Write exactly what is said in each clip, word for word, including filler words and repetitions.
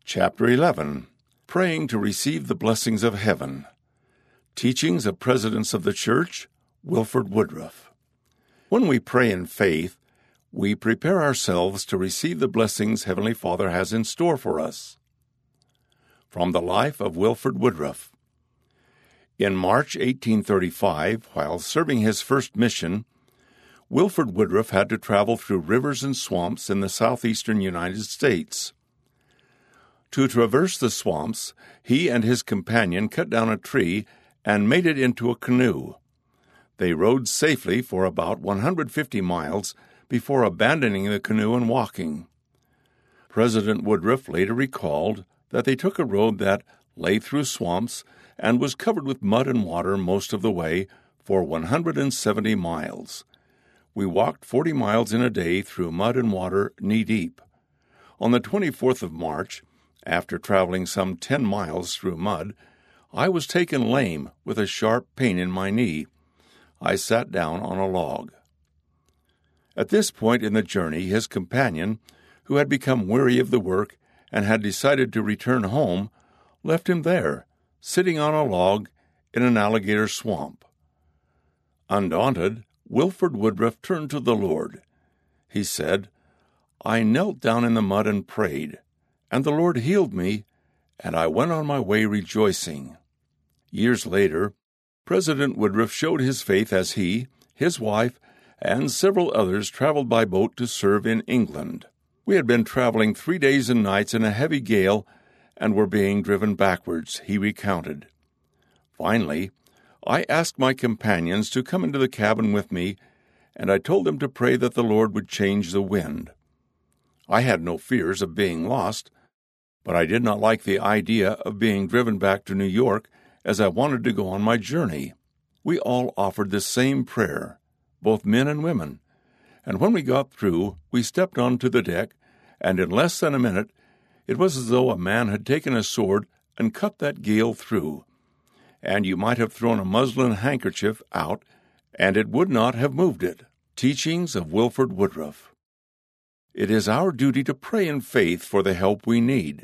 Chapter eleven. Praying to Receive the Blessings of Heaven. Teachings of Presidents of the Church, Wilford Woodruff. When we pray in faith, we prepare ourselves to receive the blessings Heavenly Father has in store for us. From the life of Wilford Woodruff. In March eighteen thirty-five, while serving his first mission, Wilford Woodruff had to travel through rivers and swamps in the southeastern United States. To traverse the swamps, he and his companion cut down a tree and made it into a canoe. They rode safely for about one hundred fifty miles before abandoning the canoe and walking. President Woodruff later recalled that they took a road that lay through swamps and was covered with mud and water most of the way for one hundred seventy miles. We walked forty miles in a day through mud and water knee-deep. On the twenty-fourth of March, after traveling some ten miles through mud, I was taken lame with a sharp pain in my knee. I sat down on a log. At this point in the journey, his companion, who had become weary of the work and had decided to return home, left him there, sitting on a log in an alligator swamp. Undaunted, Wilford Woodruff turned to the Lord. He said, "I knelt down in the mud and prayed, and the Lord healed me, and I went on my way rejoicing." Years later, President Woodruff showed his faith as he, his wife, and several others traveled by boat to serve in England. We had been traveling three days and nights in a heavy gale and were being driven backwards, he recounted. Finally, I asked my companions to come into the cabin with me, and I told them to pray that the Lord would change the wind. I had no fears of being lost, but I did not like the idea of being driven back to New York as I wanted to go on my journey. We all offered the same prayer, both men and women, and when we got through, we stepped onto the deck, and in less than a minute, it was as though a man had taken a sword and cut that gale through, and you might have thrown a muslin handkerchief out, and it would not have moved it. Teachings of Wilford Woodruff. It is our duty to pray in faith for the help we need.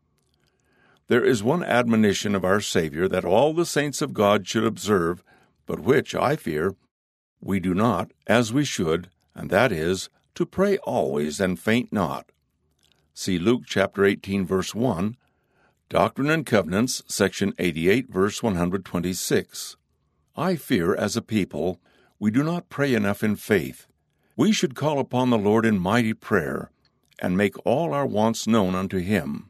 There is one admonition of our Savior that all the saints of God should observe, but which, I fear, we do not, as we should, and that is, to pray always and faint not. See Luke chapter eighteen, verse one, Doctrine and Covenants, section eighty-eight, verse one hundred twenty-six. I fear, as a people, we do not pray enough in faith. We should call upon the Lord in mighty prayer, and make all our wants known unto Him.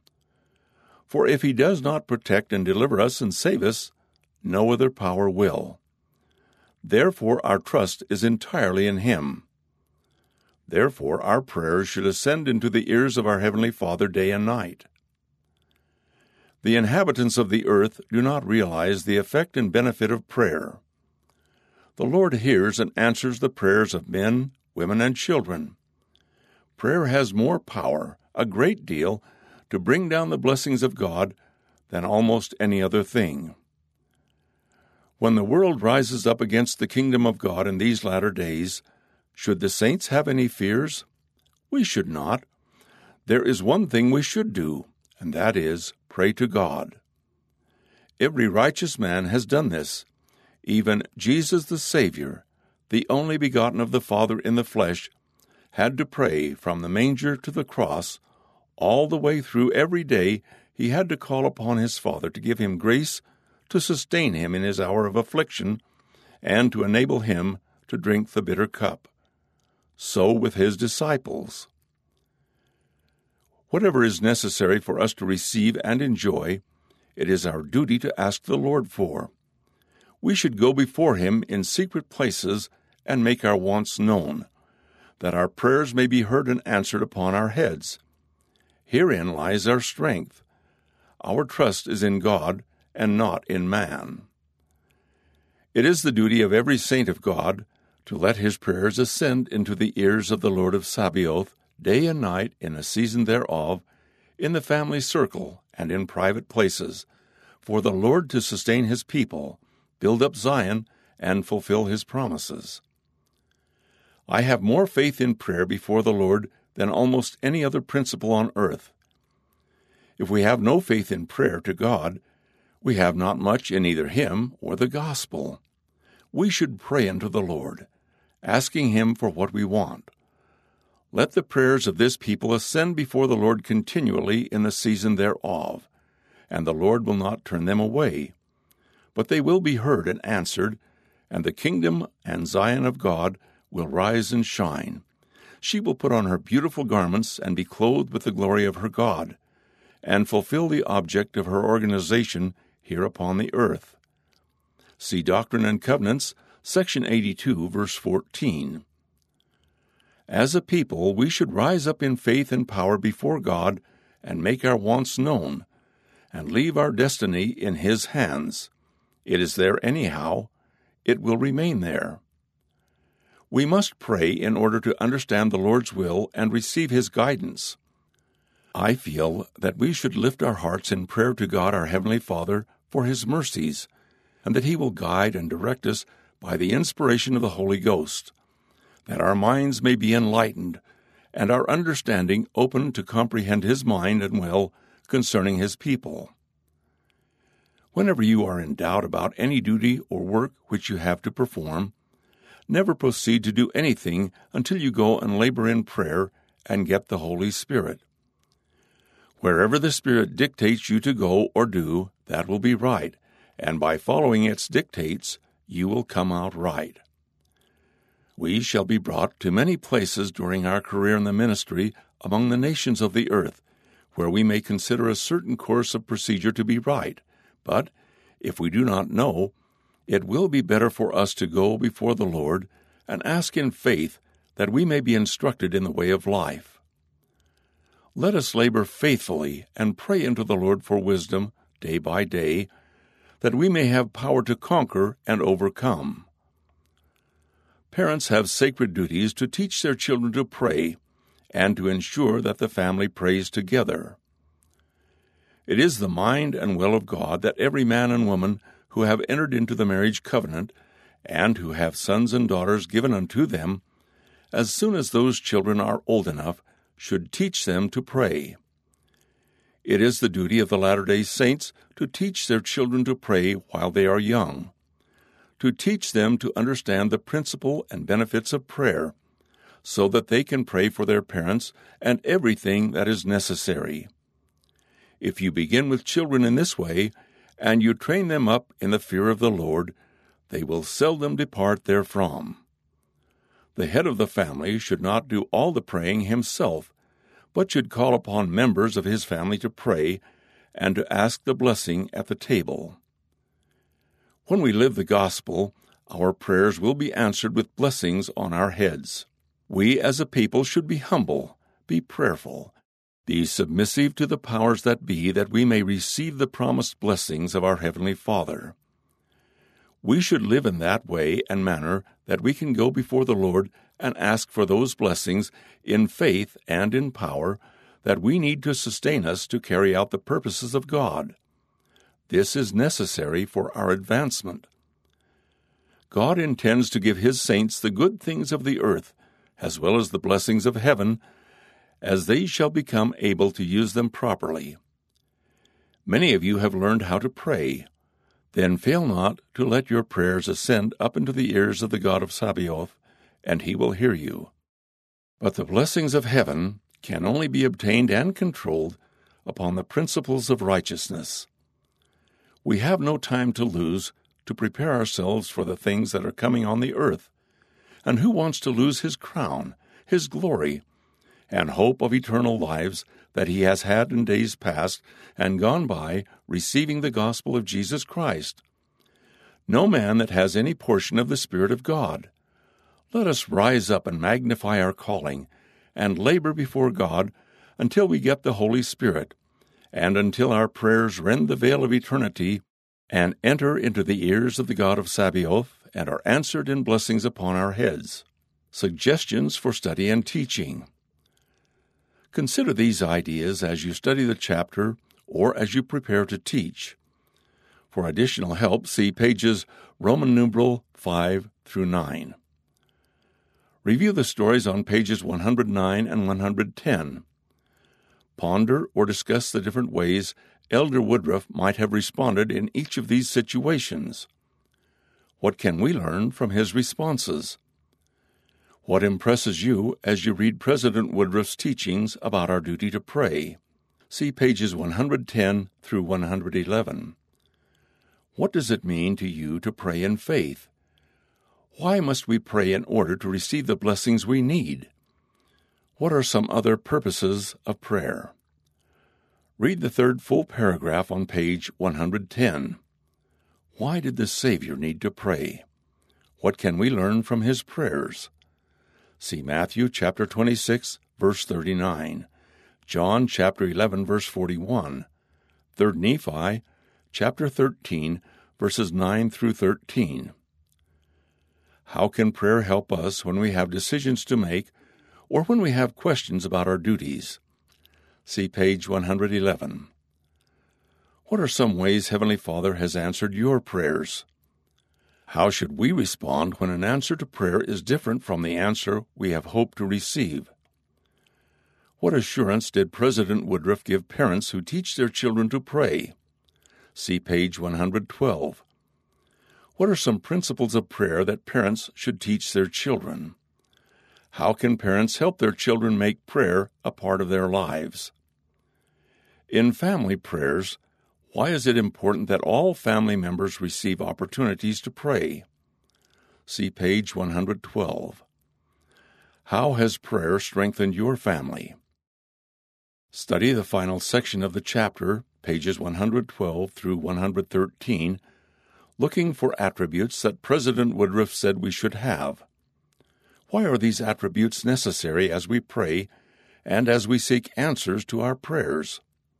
For if He does not protect and deliver us and save us, no other power will. Therefore our trust is entirely in Him. Therefore our prayers should ascend into the ears of our Heavenly Father day and night. The inhabitants of the earth do not realize the effect and benefit of prayer. The Lord hears and answers the prayers of men, women, and children. Prayer has more power, a great deal, to bring down the blessings of God than almost any other thing. When the world rises up against the kingdom of God in these latter days, should the saints have any fears? We should not. There is one thing we should do, and that is, pray to God. Every righteous man has done this. Even Jesus the Savior, the only begotten of the Father in the flesh, had to pray from the manger to the cross. All the way through every day he had to call upon his Father to give him grace to sustain him in his hour of affliction and to enable him to drink the bitter cup. So with his disciples. Whatever is necessary for us to receive and enjoy, it is our duty to ask the Lord for. We should go before Him in secret places and make our wants known, that our prayers may be heard and answered upon our heads. Herein lies our strength. Our trust is in God and not in man. It is the duty of every saint of God to let his prayers ascend into the ears of the Lord of Sabaoth day and night in a season thereof, in the family circle and in private places, for the Lord to sustain His people, build up Zion, and fulfill His promises. I have more faith in prayer before the Lord than almost any other principle on earth. If we have no faith in prayer to God, we have not much in either Him or the gospel. We should pray unto the Lord, asking Him for what we want. Let the prayers of this people ascend before the Lord continually in the season thereof, and the Lord will not turn them away. But they will be heard and answered, and the kingdom and Zion of God will rise and shine. She will put on her beautiful garments and be clothed with the glory of her God, and fulfill the object of her organization here upon the earth. See Doctrine and Covenants, section eighty-two, verse fourteen. As a people, we should rise up in faith and power before God and make our wants known, and leave our destiny in His hands. It is there anyhow. It will remain there. We must pray in order to understand the Lord's will and receive His guidance. I feel that we should lift our hearts in prayer to God our Heavenly Father for His mercies, and that He will guide and direct us by the inspiration of the Holy Ghost, that our minds may be enlightened, and our understanding open to comprehend His mind and will concerning His people. Whenever you are in doubt about any duty or work which you have to perform, never proceed to do anything until you go and labor in prayer and get the Holy Spirit. Wherever the Spirit dictates you to go or do, that will be right, and by following its dictates, you will come out right. We shall be brought to many places during our career in the ministry among the nations of the earth, where we may consider a certain course of procedure to be right, but if we do not know, it will be better for us to go before the Lord and ask in faith that we may be instructed in the way of life. Let us labor faithfully and pray unto the Lord for wisdom day by day, that we may have power to conquer and overcome. Parents have sacred duties to teach their children to pray and to ensure that the family prays together. It is the mind and will of God that every man and woman who have entered into the marriage covenant, and who have sons and daughters given unto them, as soon as those children are old enough, should teach them to pray. It is the duty of the Latter-day Saints to teach their children to pray while they are young, to teach them to understand the principle and benefits of prayer, so that they can pray for their parents and everything that is necessary. If you begin with children in this way, and you train them up in the fear of the Lord, they will seldom depart therefrom. The head of the family should not do all the praying himself, but should call upon members of his family to pray and to ask the blessing at the table. When we live the gospel, our prayers will be answered with blessings on our heads. We as a people should be humble, be prayerful, be submissive to the powers that be, that we may receive the promised blessings of our Heavenly Father. We should live in that way and manner that we can go before the Lord and ask for those blessings in faith and in power that we need to sustain us to carry out the purposes of God. This is necessary for our advancement. God intends to give His saints the good things of the earth, as well as the blessings of heaven, as they shall become able to use them properly. Many of you have learned how to pray. Then fail not to let your prayers ascend up into the ears of the God of Sabaoth, and He will hear you. But the blessings of heaven can only be obtained and controlled upon the principles of righteousness. We have no time to lose to prepare ourselves for the things that are coming on the earth. And who wants to lose his crown, his glory, and hope of eternal lives that he has had in days past and gone by, receiving the gospel of Jesus Christ? No man that has any portion of the Spirit of God. Let us rise up and magnify our calling, and labor before God until we get the Holy Spirit, and until our prayers rend the veil of eternity and enter into the ears of the God of Sabaoth and are answered in blessings upon our heads. Suggestions for study and teaching. Consider these ideas as you study the chapter or as you prepare to teach. For additional help, see pages Roman numeral five through nine. Review the stories on pages one hundred nine and one hundred ten. Ponder or discuss the different ways Elder Woodruff might have responded in each of these situations. What can we learn from his responses? What impresses you as you read President Woodruff's teachings about our duty to pray? See pages one hundred ten through one hundred eleven. What does it mean to you to pray in faith? Why must we pray in order to receive the blessings we need? What are some other purposes of prayer? Read the third full paragraph on page one hundred ten. Why did the Savior need to pray? What can we learn from his prayers? See Matthew chapter twenty-six, verse thirty-nine, John chapter eleven, verse forty-one, Third Nephi chapter thirteen, verses nine through thirteen. How can prayer help us when we have decisions to make or when we have questions about our duties? See page one hundred eleven. What are some ways Heavenly Father has answered your prayers? How should we respond when an answer to prayer is different from the answer we have hoped to receive? What assurance did President Woodruff give parents who teach their children to pray? See page one hundred twelve. What are some principles of prayer that parents should teach their children? How can parents help their children make prayer a part of their lives? In family prayers, why is it important that all family members receive opportunities to pray? See page one hundred twelve. How has prayer strengthened your family? Study the final section of the chapter, pages one hundred twelve through one hundred thirteen, looking for attributes that President Woodruff said we should have. Why are these attributes necessary as we pray and as we seek answers to our prayers?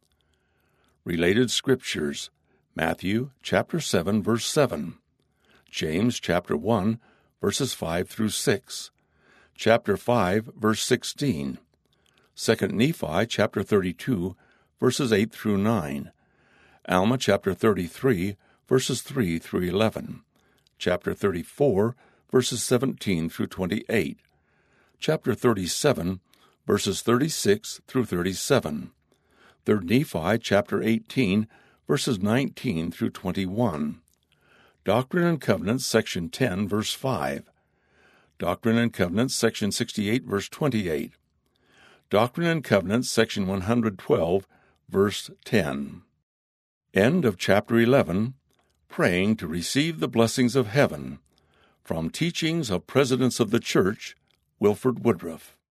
Related scriptures: Matthew chapter seven, verse seven, James chapter one, verses five through six, chapter five, verse sixteen, Second Nephi chapter thirty-two, verses eight through nine, Alma chapter thirty-three, verses three through eleven, chapter thirty-four, verses seventeen through twenty-eight, chapter thirty-seven, verses thirty-six through thirty-seven, Third Nephi chapter eighteen, verses nineteen through twenty-one, Doctrine and Covenants section ten, verse five, Doctrine and Covenants section sixty-eight, verse twenty-eight, Doctrine and Covenants section one hundred twelve, verse ten. End of chapter eleven. Praying to receive the blessings of heaven. From Teachings of Presidents of the Church, Wilford Woodruff.